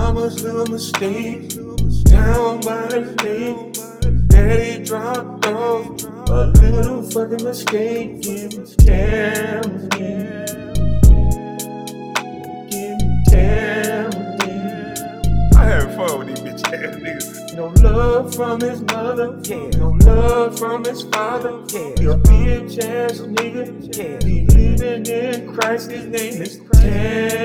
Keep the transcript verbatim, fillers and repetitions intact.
mama's little mistake. Down by the lake, daddy dropped off a little fucking mistake. Give me Cam again. Give me Cam again. I having fun with these bitch ass niggas. No love from his mother, yeah. No love from his father, yeah. He a bitch ass nigga, yeah. He living in Christ, his name is Cam.